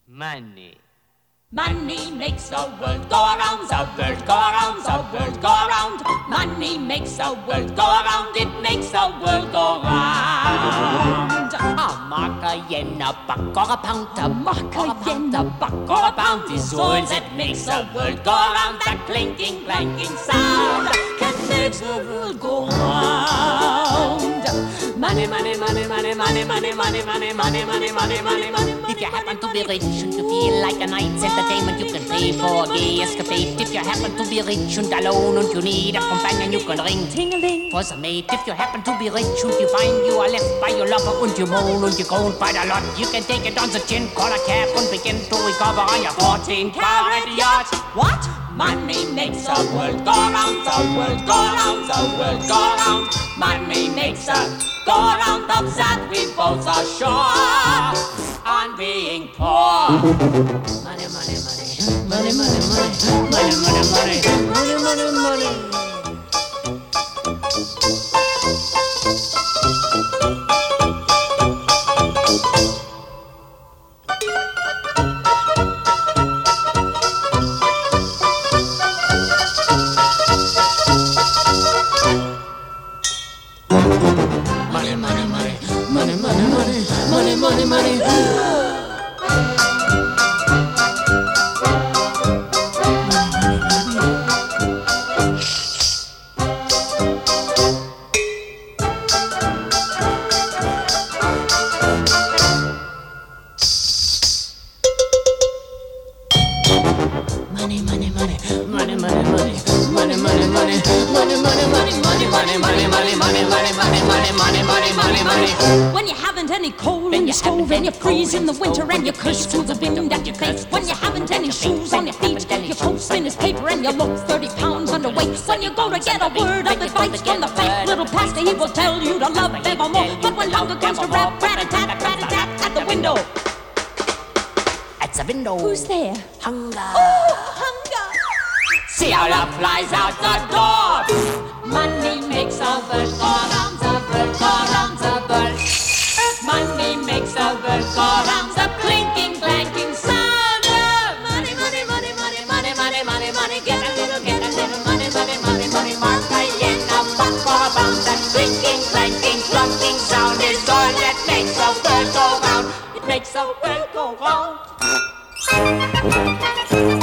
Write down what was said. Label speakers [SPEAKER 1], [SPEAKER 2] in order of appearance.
[SPEAKER 1] Money.
[SPEAKER 2] Money makes the world go around, the world go around, the world go around. Money makes the world go around, it makes the world go round.
[SPEAKER 1] A mark, a yen, a buck, or a pound,
[SPEAKER 2] A mark, a yen, a buck, or a pound is all that makes the world go round. That clinking, clanking sound can make the world go round. Money, money, money, money, money, money, money, money, money, money, money, money, money.
[SPEAKER 3] If you happen to be rich and you feel like a night's entertainment, you can pay for a gay escapade. If you happen to be rich and alone and you need a companion, you can ring
[SPEAKER 2] Ting-a-ling
[SPEAKER 3] for some mate. If you happen to be rich and you find you are left by your lover and you moan and you groan quite a lot, you can take it on the chin, call a cab and begin to recover on your 14-carat yacht.
[SPEAKER 2] What? Money makes the world go round, the world go round, the world go round. Money makes the go round, of that we both are sure on being poor.
[SPEAKER 3] Money, money, money, money, money, money, money, money, money, money, money, money. Money, money, money. Money, money, money, money, money, money, money, money, money, money, money, money, money, money, money, money, money, money, money, money.
[SPEAKER 2] When you haven't any coal in your stove and you freeze in the winter and you curse to the wind at your face. When you haven't any shoes on your feet, your coat spin is paper and you look 30 pounds underweight. When you go to get a word of advice from the fake little pastor, he will tell you to love evermore. But when hunger comes to rap, rat-a-tat, rat-a-tat at the window.
[SPEAKER 3] At the window.
[SPEAKER 2] Who's there?
[SPEAKER 3] Hunger.
[SPEAKER 2] Oh, hunger! See how love flies out the door. Money makes the world go round, the world go round, the world. Money makes the world go round, the clinking, clanking sound. Money, money, money, money, money, money, money, money. Get a little money, money, money, money. Mark a yen, a buck or a pound. That clinking, clanking, clunking sound is all that makes the world go round. It makes the world go round.